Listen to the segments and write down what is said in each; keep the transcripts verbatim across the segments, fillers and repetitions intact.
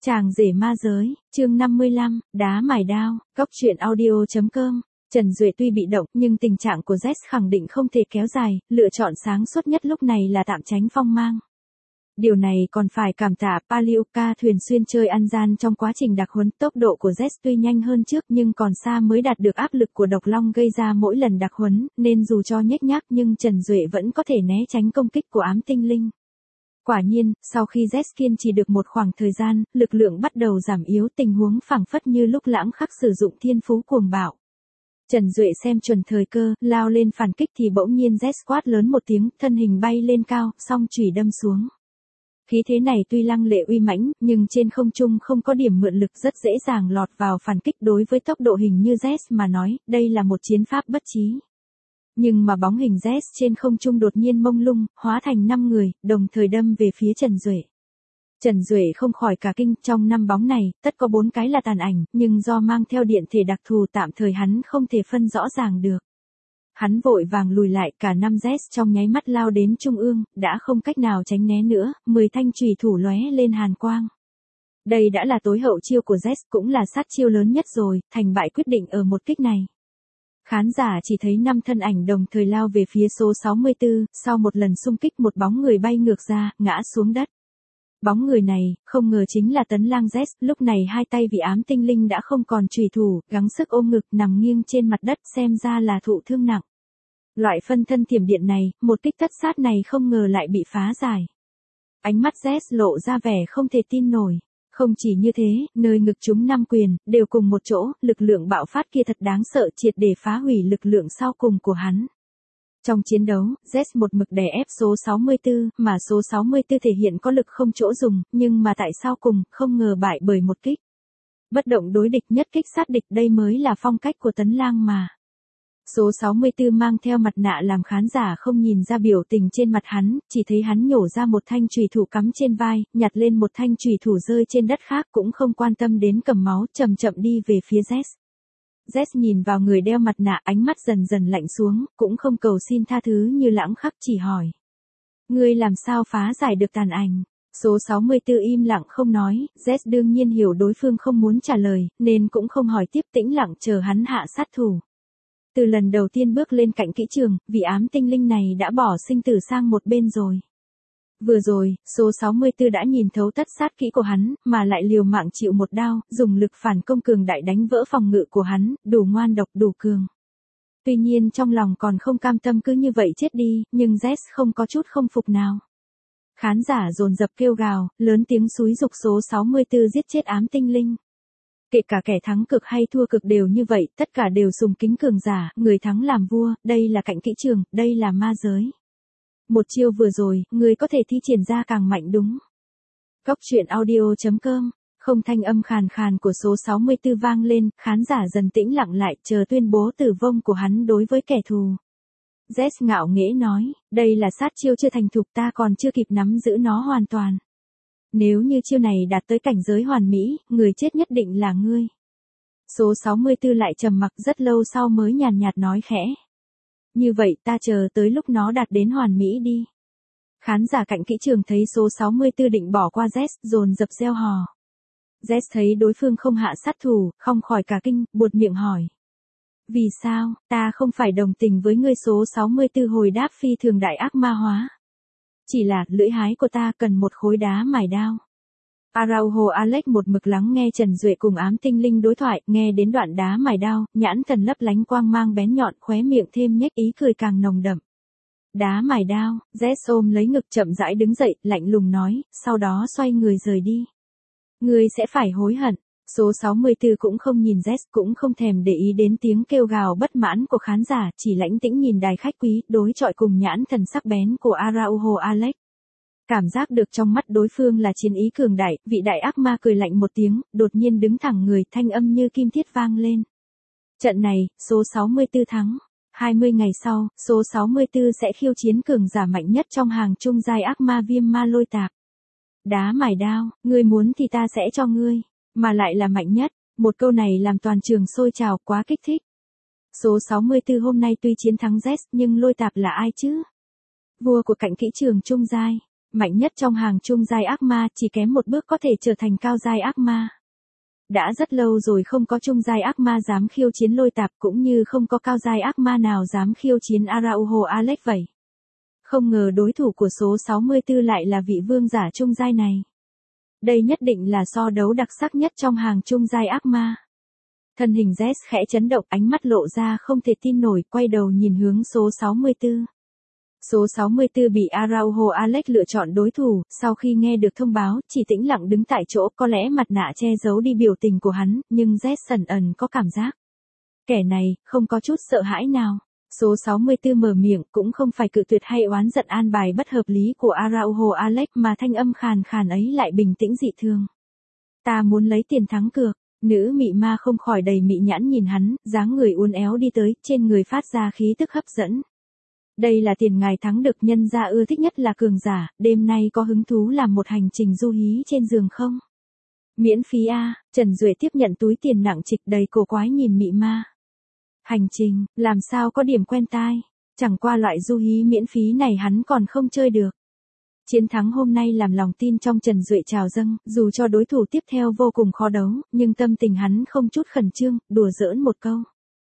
Chàng rể ma giới, chương năm mươi lăm, đá mài đao, góc truyện audio chấm com. Trần Duệ tuy bị động nhưng tình trạng của Z khẳng định không thể kéo dài, lựa chọn sáng suốt nhất lúc này là tạm tránh phong mang. Điều này còn phải cảm tạ Palioka thường xuyên chơi ăn gian trong quá trình đặc huấn. Tốc độ của Z tuy nhanh hơn trước nhưng còn xa mới đạt được áp lực của độc long gây ra mỗi lần đặc huấn, nên dù cho nhếch nhác nhưng Trần Duệ vẫn có thể né tránh công kích của ám tinh linh. Quả nhiên, sau khi Z kiên trì được một khoảng thời gian, lực lượng bắt đầu giảm yếu, tình huống phảng phất như lúc lãng khắc sử dụng thiên phú cuồng bạo. Trần Duệ xem chuẩn thời cơ, lao lên phản kích thì bỗng nhiên Z quát lớn một tiếng, thân hình bay lên cao, song chùy đâm xuống. Khí thế này tuy lăng lệ uy mãnh, nhưng trên không trung không có điểm mượn lực, rất dễ dàng lọt vào phản kích. Đối với tốc độ hình như Z mà nói, đây là một chiến pháp bất trí. Nhưng mà bóng hình Z trên không trung đột nhiên mông lung, hóa thành năm người, đồng thời đâm về phía Trần Duệ. Trần Duệ không khỏi cả kinh, trong năm bóng này, tất có bốn cái là tàn ảnh, nhưng do mang theo điện thể đặc thù tạm thời hắn không thể phân rõ ràng được. Hắn vội vàng lùi lại, cả năm Z trong nháy mắt lao đến trung ương, đã không cách nào tránh né nữa, mười thanh chùy thủ lóe lên hàn quang. Đây đã là tối hậu chiêu của Z, cũng là sát chiêu lớn nhất rồi, thành bại quyết định ở một kích này. Khán giả chỉ thấy năm thân ảnh đồng thời lao về phía số sáu mươi tư, sau một lần xung kích một bóng người bay ngược ra, ngã xuống đất. Bóng người này, không ngờ chính là Tấn Lang Z, lúc này hai tay vị ám tinh linh đã không còn chùy thủ, gắng sức ôm ngực nằm nghiêng trên mặt đất, xem ra là thụ thương nặng. Loại phân thân thiểm điện này, một kích thất sát này không ngờ lại bị phá giải. Ánh mắt Z lộ ra vẻ không thể tin nổi. Không chỉ như thế, nơi ngực chúng năm quyền, đều cùng một chỗ, lực lượng bạo phát kia thật đáng sợ, triệt để phá hủy lực lượng sau cùng của hắn. Trong chiến đấu, Z một mực đè ép số sáu mươi tư, mà số sáu mươi tư thể hiện có lực không chỗ dùng, nhưng mà tại sao cùng, không ngờ bại bởi một kích. Bất động đối địch, nhất kích sát địch, đây mới là phong cách của Tấn Lang mà. Số sáu mươi tư mang theo mặt nạ làm khán giả không nhìn ra biểu tình trên mặt hắn, chỉ thấy hắn nhổ ra một thanh chùy thủ cắm trên vai, nhặt lên một thanh chùy thủ rơi trên đất khác, cũng không quan tâm đến cầm máu, chậm chậm đi về phía Z. Z nhìn vào người đeo mặt nạ, ánh mắt dần dần lạnh xuống, cũng không cầu xin tha thứ như lãng khắc, chỉ hỏi: ngươi làm sao phá giải được tàn ảnh? Số sáu mươi tư im lặng không nói, Z đương nhiên hiểu đối phương không muốn trả lời, nên cũng không hỏi tiếp, tĩnh lặng chờ hắn hạ sát thủ. Từ lần đầu tiên bước lên cạnh kỹ trường, vị ám tinh linh này đã bỏ sinh tử sang một bên rồi. Vừa rồi, số sáu mươi tư đã nhìn thấu tất sát kỹ của hắn, mà lại liều mạng chịu một đao, dùng lực phản công cường đại đánh vỡ phòng ngự của hắn, đủ ngoan độc đủ cường. Tuy nhiên trong lòng còn không cam tâm cứ như vậy chết đi, nhưng Z không có chút không phục nào. Khán giả dồn dập kêu gào, lớn tiếng xúi giục số sáu mươi tư giết chết ám tinh linh. Kể cả kẻ thắng cực hay thua cực đều như vậy, tất cả đều sùng kính cường giả, người thắng làm vua, đây là cạnh kỹ trường, đây là ma giới. Một chiêu vừa rồi, người có thể thi triển ra càng mạnh đúng. Góc truyện audio chấm com, không thanh âm khàn khàn của số sáu mươi tư vang lên, khán giả dần tĩnh lặng lại, chờ tuyên bố tử vong của hắn đối với kẻ thù. Z ngạo nghễ nói, đây là sát chiêu chưa thành thục, ta còn chưa kịp nắm giữ nó hoàn toàn. Nếu như chiêu này đạt tới cảnh giới hoàn mỹ, người chết nhất định là ngươi. Số sáu mươi tư lại trầm mặc rất lâu sau mới nhàn nhạt nói khẽ: như vậy ta chờ tới lúc nó đạt đến hoàn mỹ đi. Khán giả cạnh kỹ trường thấy số sáu mươi tư định bỏ qua Z, dồn dập reo hò. Z thấy đối phương không hạ sát thủ, không khỏi cả kinh, buột miệng hỏi: vì sao, ta không phải đồng tình với ngươi? Số sáu mươi tư hồi đáp phi thường đại ác ma hóa: chỉ là, lưỡi hái của ta cần một khối đá mài đao. Araujo Alex một mực lắng nghe Trần Duệ cùng ám tinh linh đối thoại, nghe đến đoạn đá mài đao, nhãn thần lấp lánh quang mang bén nhọn, khóe miệng thêm nhếch ý cười càng nồng đậm. Đá mài đao, Z ôm lấy ngực chậm rãi đứng dậy, lạnh lùng nói, sau đó xoay người rời đi. Ngươi sẽ phải hối hận. Số sáu mươi tư cũng không nhìn Z, cũng không thèm để ý đến tiếng kêu gào bất mãn của khán giả, chỉ lãnh tĩnh nhìn đài khách quý, đối chọi cùng nhãn thần sắc bén của Araujo Alex. Cảm giác được trong mắt đối phương là chiến ý cường đại, vị đại ác ma cười lạnh một tiếng, đột nhiên đứng thẳng người, thanh âm như kim thiết vang lên. Trận này, số sáu mươi tư thắng. hai mươi ngày sau, số sáu mươi tư sẽ khiêu chiến cường giả mạnh nhất trong hàng trung giai ác ma viêm ma lôi tạp. Đá mài đao, ngươi muốn thì ta sẽ cho ngươi. Mà lại là mạnh nhất, một câu này làm toàn trường sôi trào, quá kích thích. Số sáu mươi tư hôm nay tuy chiến thắng Z, nhưng lôi tạp là ai chứ? Vua của cạnh kỹ trường trung giai. Mạnh nhất trong hàng trung giai ác ma, chỉ kém một bước có thể trở thành cao giai ác ma. Đã rất lâu rồi không có trung giai ác ma dám khiêu chiến Lôi Tạp, cũng như không có cao giai ác ma nào dám khiêu chiến Araujo Alex vậy. Không ngờ đối thủ của số sáu mươi tư lại là vị vương giả trung giai này. Đây nhất định là so đấu đặc sắc nhất trong hàng trung giai ác ma. Thân hình Zed khẽ chấn động, ánh mắt lộ ra không thể tin nổi, quay đầu nhìn hướng số sáu mươi tư. Số sáu mươi tư bị Araujo Alex lựa chọn đối thủ, sau khi nghe được thông báo, chỉ tĩnh lặng đứng tại chỗ, có lẽ mặt nạ che giấu đi biểu tình của hắn, nhưng Z sần ẩn có cảm giác. Kẻ này, không có chút sợ hãi nào. Số sáu mươi tư mở miệng, cũng không phải cự tuyệt hay oán giận an bài bất hợp lý của Araujo Alex, mà thanh âm khàn khàn ấy lại bình tĩnh dị thường. Ta muốn lấy tiền thắng cược. Nữ mị ma không khỏi đầy mị nhãn nhìn hắn, dáng người uốn éo đi tới, trên người phát ra khí tức hấp dẫn. Đây là tiền ngài thắng được, nhân gia ưa thích nhất là cường giả, đêm nay có hứng thú làm một hành trình du hí trên giường không? Miễn phí a. Trần Duệ tiếp nhận túi tiền nặng trịch đầy cổ quái nhìn mị ma. Hành trình, làm sao có điểm quen tai, chẳng qua loại du hí miễn phí này hắn còn không chơi được. Chiến thắng hôm nay làm lòng tin trong Trần Duệ trào dâng, dù cho đối thủ tiếp theo vô cùng khó đấu, nhưng tâm tình hắn không chút khẩn trương, đùa giỡn một câu.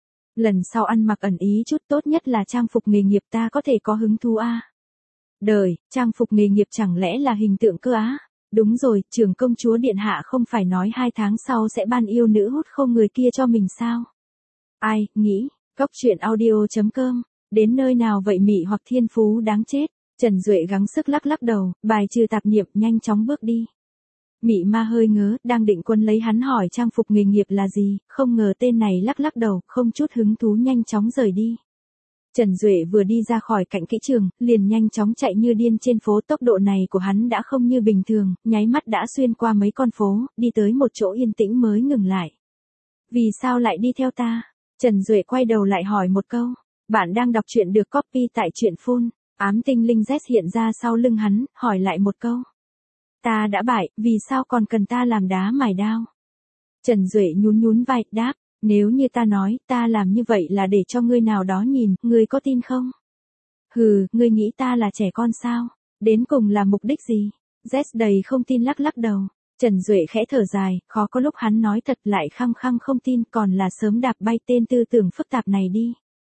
Lần sau ăn mặc ẩn ý chút, tốt nhất là trang phục nghề nghiệp, ta có thể có hứng thú a. À? Đời, trang phục nghề nghiệp chẳng lẽ là hình tượng cơ á? Đúng rồi, trưởng công chúa điện hạ không phải nói hai tháng sau sẽ ban yêu nữ hút khô người kia cho mình sao? Ai, nghĩ, góc truyện audio chấm com, đến nơi nào vậy mị hoặc thiên phú đáng chết. Trần Duệ gắng sức lắc lắc đầu, bài trừ tạp niệm, nhanh chóng bước đi. Mị ma hơi ngớ, đang định quân lấy hắn hỏi trang phục nghề nghiệp là gì, không ngờ tên này lắc lắc đầu, không chút hứng thú nhanh chóng rời đi. Trần Duệ vừa đi ra khỏi cạnh kỹ trường, liền nhanh chóng chạy như điên trên phố, tốc độ này của hắn đã không như bình thường, nháy mắt đã xuyên qua mấy con phố, đi tới một chỗ yên tĩnh mới ngừng lại. Vì sao lại đi theo ta? Trần Duệ quay đầu lại hỏi một câu. Bạn đang đọc truyện được copy tại truyện full. Ám tinh linh Z hiện ra sau lưng hắn, hỏi lại một câu. Ta đã bại, vì sao còn cần ta làm đá mài đao? Trần Duệ nhún nhún vai, đáp, nếu như ta nói, ta làm như vậy là để cho ngươi nào đó nhìn, ngươi có tin không? Hừ, ngươi nghĩ ta là trẻ con sao? Đến cùng là mục đích gì? Z đầy không tin lắc lắc đầu. Trần Duệ khẽ thở dài, khó có lúc hắn nói thật lại khăng khăng không tin, còn là sớm đạp bay tên tư tưởng phức tạp này đi.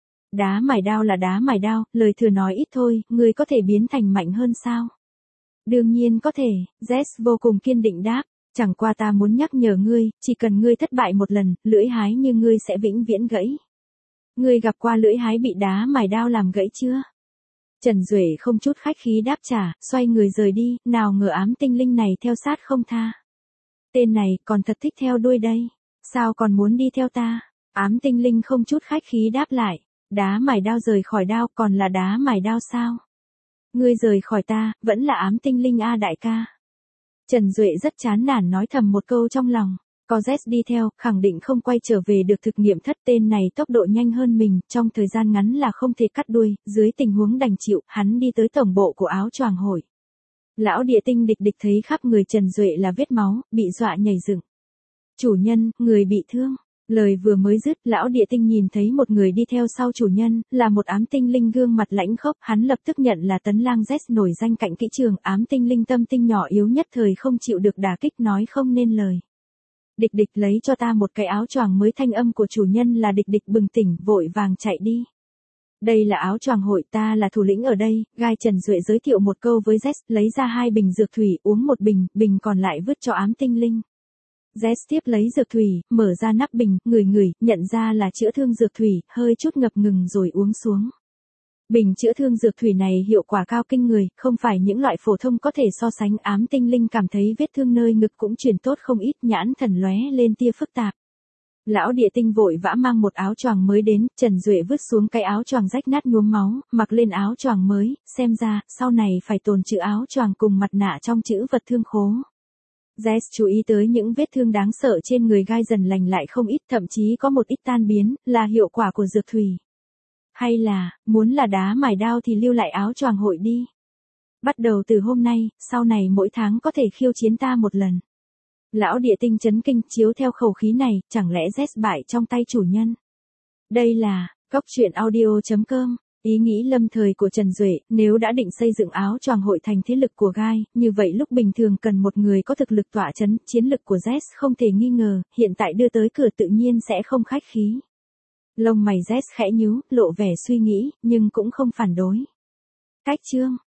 Đá mài đao là đá mài đao, lời thừa nói ít thôi, ngươi có thể biến thành mạnh hơn sao? Đương nhiên có thể, Jess vô cùng kiên định đáp, chẳng qua ta muốn nhắc nhở ngươi, chỉ cần ngươi thất bại một lần, lưỡi hái như ngươi sẽ vĩnh viễn gãy. Ngươi gặp qua lưỡi hái bị đá mài đao làm gãy chưa? Trần Duệ không chút khách khí đáp trả, xoay người rời đi, nào ngờ ám tinh linh này theo sát không tha. Tên này còn thật thích theo đuôi đây, sao còn muốn đi theo ta? Ám tinh linh không chút khách khí đáp lại. Đá mài đao rời khỏi đao, còn là đá mài đao sao? Ngươi rời khỏi ta, vẫn là ám tinh linh a đại ca. Trần Duệ rất chán nản nói thầm một câu trong lòng. Có Z đi theo, khẳng định không quay trở về được thực nghiệm thất, tên này tốc độ nhanh hơn mình, trong thời gian ngắn là không thể cắt đuôi, dưới tình huống đành chịu, hắn đi tới tổng bộ của áo choàng hội. Lão địa tinh địch địch thấy khắp người Trần Duệ là vết máu, bị dọa nhảy dựng. Chủ nhân, người bị thương. Lời vừa mới dứt, lão địa tinh nhìn thấy một người đi theo sau chủ nhân, là một ám tinh linh gương mặt lãnh khốc, hắn lập tức nhận là Tấn Lang Z nổi danh cạnh kỹ trường, ám tinh linh tâm tinh nhỏ yếu nhất thời không chịu được đả kích, nói không nên lời. Địch địch lấy cho ta một cái áo choàng mới, thanh âm của chủ nhân là địch địch bừng tỉnh, vội vàng chạy đi. Đây là áo choàng hội, ta là thủ lĩnh ở đây, gai Trần Duệ giới thiệu một câu với Z, lấy ra hai bình dược thủy, uống một bình, bình còn lại vứt cho ám tinh linh. Z tiếp lấy dược thủy, mở ra nắp bình, ngửi ngửi, nhận ra là chữa thương dược thủy, hơi chút ngập ngừng rồi uống xuống. Bình chữa thương dược thủy này hiệu quả cao kinh người, không phải những loại phổ thông có thể so sánh. Ám tinh linh cảm thấy vết thương nơi ngực cũng chuyển tốt không ít, nhãn thần lóe lên tia phức tạp. Lão địa tinh vội vã mang một áo choàng mới đến, Trần Duệ vứt xuống cái áo choàng rách nát nhuốm máu, mặc lên áo choàng mới, xem ra, sau này phải tồn trữ áo choàng cùng mặt nạ trong trữ vật thương khố. Z chú ý tới những vết thương đáng sợ trên người gai dần lành lại không ít, thậm chí có một ít tan biến, là hiệu quả của dược thủy. Hay là, muốn là đá mài đao thì lưu lại áo choàng hội đi. Bắt đầu từ hôm nay, sau này mỗi tháng có thể khiêu chiến ta một lần. Lão địa tinh chấn kinh, chiếu theo khẩu khí này, chẳng lẽ Z bại trong tay chủ nhân. Đây là, góc truyện audio chấm com. Ý nghĩ lâm thời của Trần Duệ, nếu đã định xây dựng áo choàng hội thành thế lực của gai, như vậy lúc bình thường cần một người có thực lực tỏa chấn, chiến lực của Z không thể nghi ngờ, hiện tại đưa tới cửa tự nhiên sẽ không khách khí. Lông mày Z khẽ nhíu, lộ vẻ suy nghĩ, nhưng cũng không phản đối. Cách chương